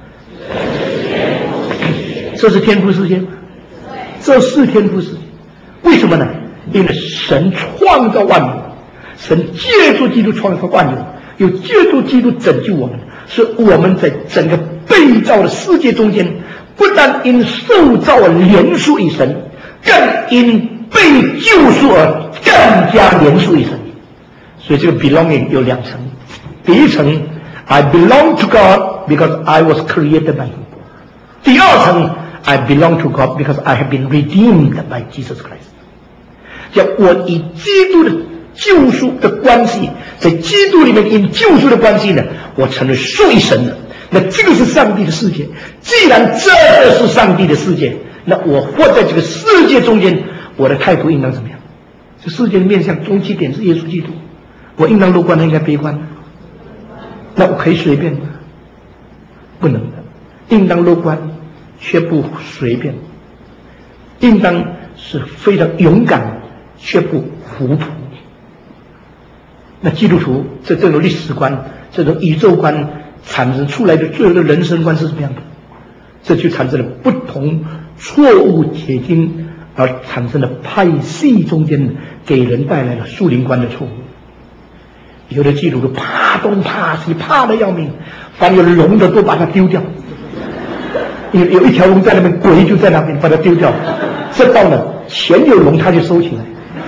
这是天父世界吗？这是天父世界。为什么呢？因为神创造万有，神借助基督创造万有，又借助基督拯救我们，是我们在整个被造的世界中间，不但因受造而连属于神，更因被救赎而更加连属于神。所以这个 belonging 有两层，第一层 I belong to God because I was created by Him， 第二层 I belong to God because I have been redeemed by Jesus Christ。叫我以基督的救赎的关系，在基督里面因救赎的关系呢，我成为属于神的。那这个是上帝的世界。既然这个是上帝的世界，那我活在这个世界中间，我的态度应当怎么样？这世界的面向终极点是耶稣基督，我应当乐观呢，应该悲观呢？那我可以随便吗？不能的，应当乐观，却不随便，应当是非常勇敢，却不糊涂。那基督徒这这种历史观、这种宇宙观产生出来的最后的人生观是什么样的？这就产生了不同错误解经而产生了派系中间给人带来了属灵观的错误。有的基督徒怕东怕西，怕得要命，凡有龙的都把它丢掉。有有一条龙在那边，鬼就在那边，把它丢掉。这到了前有龙，他就收起来。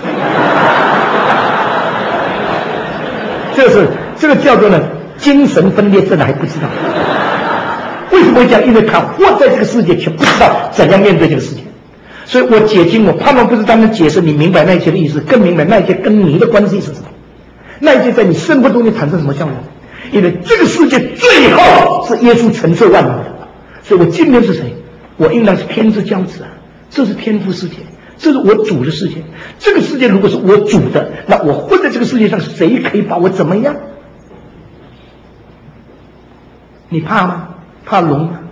这是这个叫做呢精神分裂症，还不知道为什么会讲？因为他活在这个世界，却不知道怎样面对这个世界。所以我解经，我盼望不是单单解释你明白那一些的意思，更明白那一些跟你的关系是什么，那一些在你生活中间产生什么效用。因为这个世界最后是耶稣承受万有的，所以我今天是谁？我应当是天之骄子啊！ 这是天父世界，这是我主的世界。这个世界如果是我主的，那我混在这个世界上，谁可以把我怎么样？你怕吗？怕龙吗？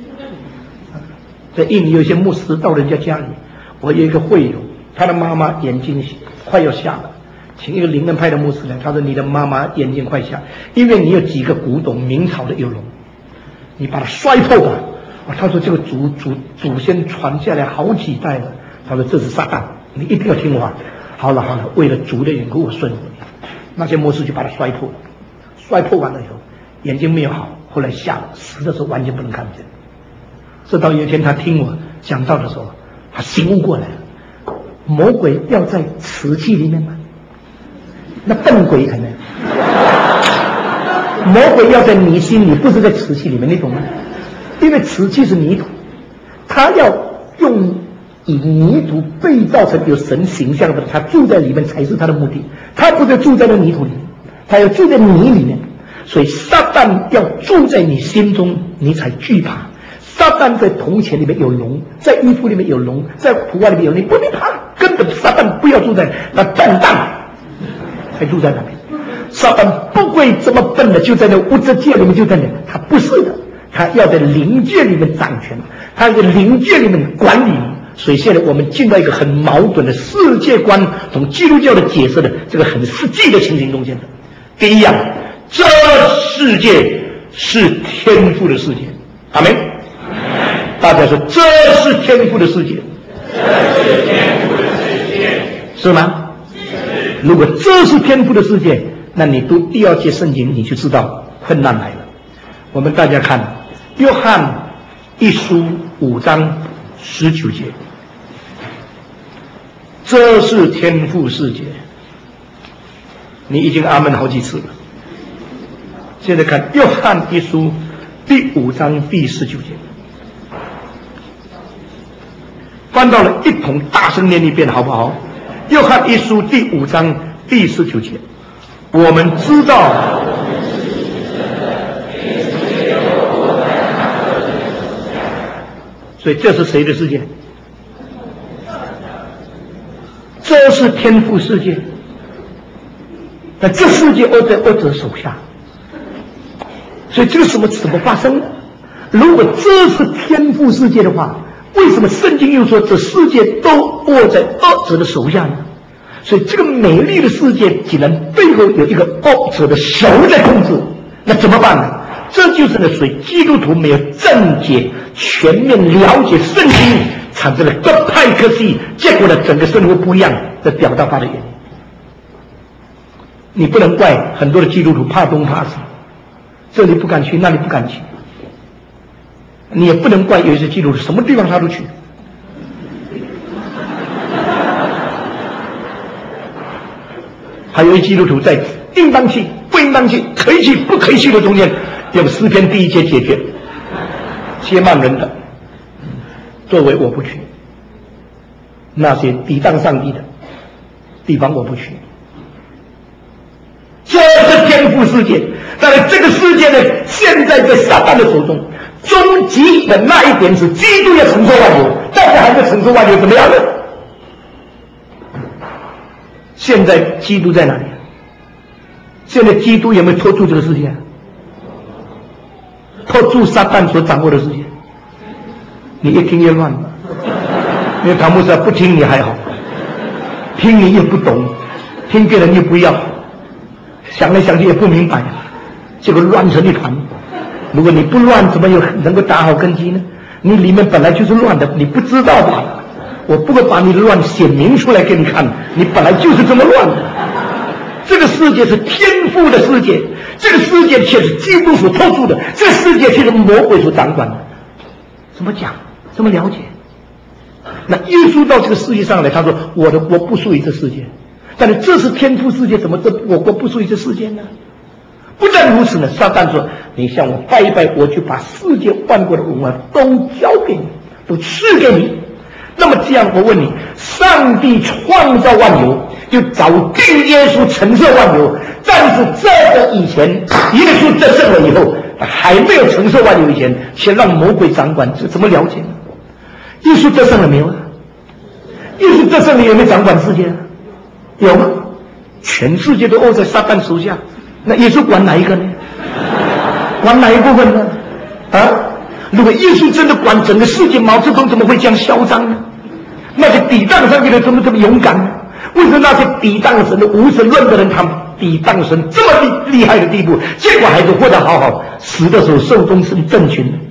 在印尼有一些牧师到人家家里，我有一个会友，他的妈妈眼睛快要瞎了，请一个灵恩派的牧师来，他说你的妈妈眼睛快瞎，因为你有几个古董，明朝的有龙，你把它摔破吧。啊，他说这个祖祖祖先传下来好几代了，他说这是撒旦，你一定要听话。好了好了，为了主的缘故，我顺服你。那些牧师就把它摔破了，摔破完了以后，眼睛没有好，后来瞎了，死的时候完全不能看见。直到有一天他听我讲道的时候，他醒悟过来了，魔鬼要在瓷器里面吗？那笨鬼可能，魔鬼要在你心里，不是在瓷器里面，你懂吗？因为瓷器是泥土，他要用以泥土被造成有神形象的，他住在里面才是他的目的。他不是住在那泥土里面，他要住在泥里面。所以撒旦要住在你心中，你才惧怕。撒旦在铜钱里面有龙，在衣服里面有龙，在图画里面有，你不必怕，根本撒旦不要住在那，笨蛋才住在那边。撒旦不会这么笨的，就在那物质界里面就在那，他不是的，他要在灵界里面掌权，他在灵界里面管理你。所以现在我们进到一个很矛盾的世界观，从基督教的解释的这个很实际的情形中间的。第一样，这世界是天父的世界，阿们。大家说这是天父的世界， 这是天父的世界， 是吗？是。如果这是天父的世界，那你读第二节圣经，你就知道困难来了。我们大家看约翰一书五章十九节，这是天父世界。你已经阿门好几次了。现在看约翰一书第五章第十九节，翻到了一同大声念一遍好不好？约翰一书第五章第十九节，我们知道所以这是谁的世界？这是天父世界。那这世界恶在恶者手下，所以这个什么怎么发生的？如果这是天父世界的话，为什么圣经又说这世界都握在恶者的手下呢？所以这个美丽的世界竟然背后有一个恶者的手在控制，那怎么办呢？这就是呢，所以基督徒没有正解、全面了解圣经，产生了各派各系，结果呢，整个生活不一样的表达法的原因。你不能怪很多的基督徒怕东怕西，这里不敢去，那里不敢去。你也不能怪有一些基督徒什么地方他都去。还有一基督徒在应当去、不应当去、可以去、不可以去的中间，用诗篇第一节解决，些慢人的，作为我不去，那些抵挡上帝的地方我不去。这是天父世界，但是这个世界呢，现在在撒旦的手中。终极的那一点是基督要承受万有，但是还没承受万有怎么样呢？现在基督在哪里？现在基督有没有拖住这个世界？拖住撒旦所掌握的世界？你越听越乱，因为唐牧师不听你还好，听你也不懂，听别人又不要，想来想去也不明白，结果乱成一团。如果你不乱，怎么有能够打好根基呢？你里面本来就是乱的，你不知道吧？我不会把你的乱显明出来给你看，你本来就是这么乱的。这个世界是天父的世界，这个世界却是基督所托住的，这个世界却是魔鬼所掌管的。怎么讲？怎么了解？那耶稣到这个世界上来，他说：“我的国不属于这世界。”但是这是天父世界，怎么这我国不属于这世界呢？不但如此呢，撒旦说：“你向我拜一拜，我就把世界万国的荣耀都交给你，都赐给你。”那么这样，我问你：上帝创造万有，就早定耶稣承受万有，但是这个以前，耶稣得胜了以后，还没有承受万有以前，先让魔鬼掌管，这怎么了解呢？耶稣得胜了没有啊？ 得胜的有没有掌管世界？有吗？全世界都握在撒旦手下，那耶稣管哪一个呢？管哪一部分呢？啊？如果耶稣真的管整个世界，毛泽东怎么会这样嚣张呢？那些抵挡上去的怎么这么勇敢呢？为什么那些抵挡神的无神论的人，他们抵挡神这么厉厉害的地步，结果还是活得好好，死的时候寿终正寝呢？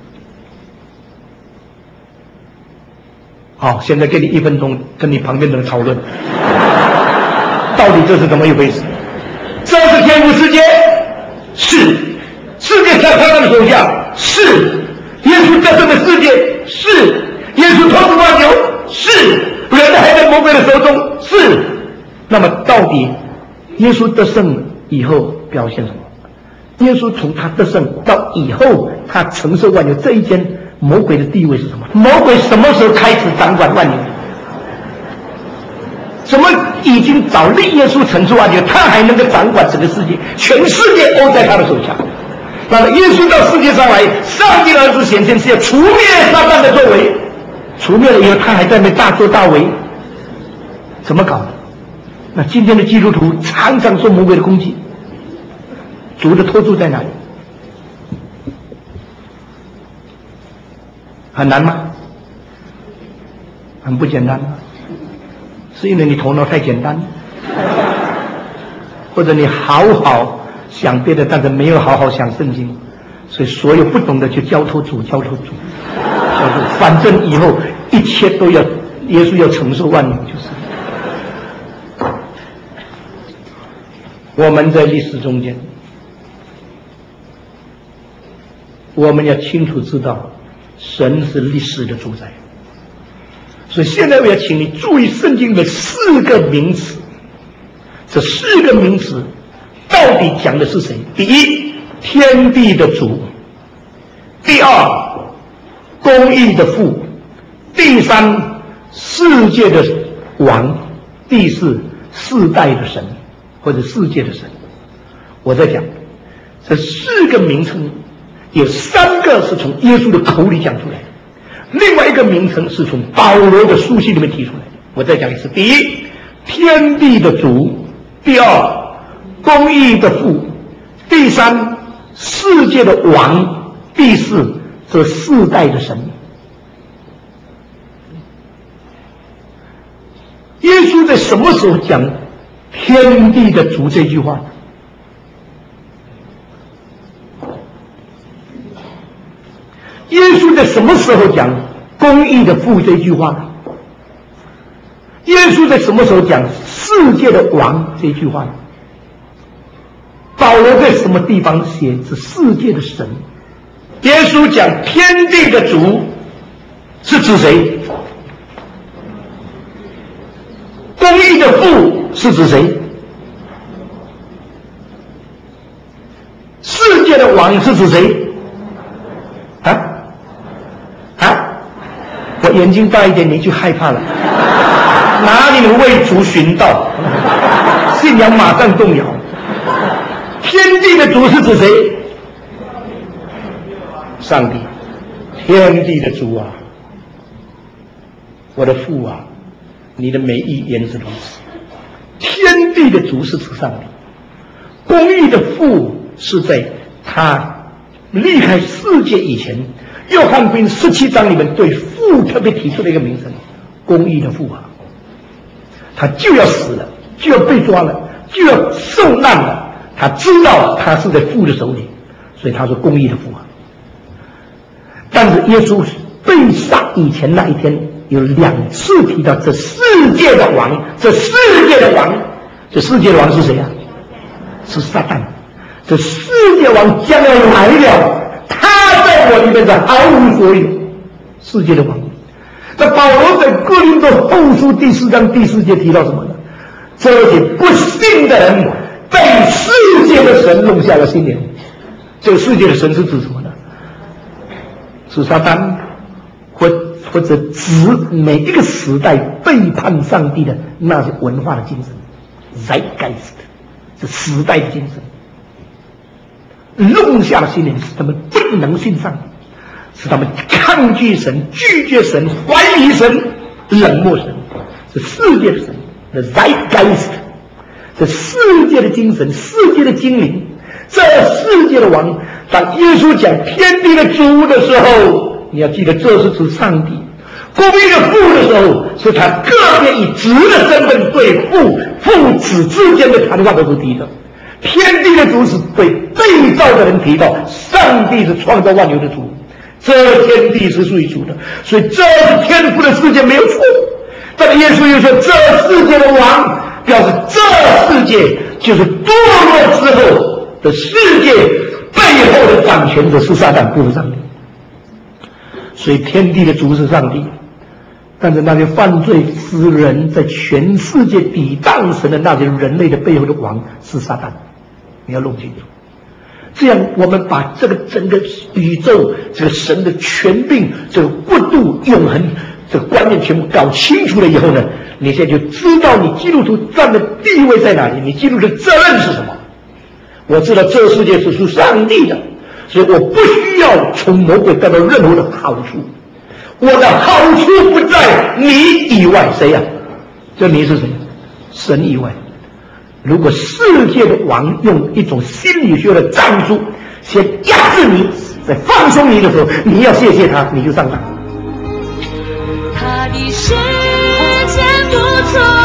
好，现在给你一分钟，跟你旁边的人讨论，到底这是怎么一回事？这是天父世界，是世界在他的手下，是耶稣得胜的世界，是耶稣统治万有，是人还在魔鬼的手中，是。那么到底耶稣得胜以后表现什么？耶稣从他得胜到以后他承受万有这一间魔鬼的地位是什么？魔鬼什么时候开始掌管万有？怎么已经早立耶稣承受万有，他还能够掌管整个世界？全世界都在他的手下。那么耶稣到世界上来，上帝的儿子显现是要除灭撒旦的作为，除灭了以后他还在那大作大为，怎么搞的？那今天的基督徒常常受魔鬼的攻击，主的托住在哪里？很难吗？很不简单吗？是因为你头脑太简单，或者你好好想别的，但是没有好好想圣经，所以所有不懂的就交托主，交托主，交托，反正以后一切都要耶稣要承受万有，就是我们在历史中间，我们要清楚知道神是历史的主宰。所以现在我要请你注意圣经的四个名词，这四个名词到底讲的是谁？第一，天地的主；第二，公义的父；第三，世界的王；第四，世代的神或者世界的神。我在讲这四个名称，有三个是从耶稣的口里讲出来的，另外一个名称是从保罗的书信里面提出来的。我再讲一次：第一，天地的主；第二，公义的父；第三，世界的王；第四，这世代的神。耶稣在什么时候讲天地的主这句话？耶稣在什么时候讲公义的父这句话呢？耶稣在什么时候讲世界的王这句话呢？保罗在什么地方写是世界的神？耶稣讲天地的主是指谁？公义的父是指谁？世界的王是指谁？啊啊！我眼睛大一点，你就害怕了。哪里能为主寻道？信仰马上动摇。天地的主是指谁？上帝。天地的主啊，我的父啊，你的美意原是如此。天地的主是指上帝，公义的父是在他离开世界以前，约翰福音十七章里面对父特别提出了一个名称，公义的父啊，他就要死了，就要被抓了，就要受难了，他知道他是在父的手里，所以他说公义的父啊。但是耶稣被杀以前那一天有两次提到这世界的王，这世界的王，这世界的王是谁啊？是撒旦。这世界王将要来了，他在我里面是毫无所有，世界的王。那保罗在哥林多后书第四章第四节提到什么呢？这些不信的人被世界的神弄下了心灵。这个世界的神是指什么呢？是撒旦，或或者指每一个时代背叛上帝的那些文化的精神 ，zeitgeist， 是时代的精神，弄下了心灵，使他们不能信上帝，使他们抗拒神、拒绝神、怀疑神、冷漠神。 是世界的神，的 Zeitgeist， 是世界的精神，世界的精灵，这世界的王。当耶稣讲天地的主的时候，你要记得这是指上帝。公义的父的时候，是他个别以子的身份对父父子之间的谈话都是提的。天地的主是对被造的人提到，上帝是创造万有的主，这天地是属于主的，所以这是天父的世界没有错。但耶稣又说，这世界的王表示这世界就是堕落之后的世界背后的掌权者是撒旦，不是上帝。所以天地的主是上帝，但是那些犯罪之人在全世界抵挡神的那些人类的背后的王是撒旦，你要弄清楚。这样我们把这个整个宇宙这个神的权柄这个国度永恒这个观念全部搞清楚了以后呢，你现在就知道你基督徒站的地位在哪里，你基督徒的责任是什么。我知道这世界是属上帝的，所以我不需要从魔鬼得到任何的好处，我的好处不在你以外。谁呀、啊？这你是谁？神以外。如果世界的王用一种心理学的战术先压制你，在放松你的时候，你要谢谢他，你就上当。 他的时间不错。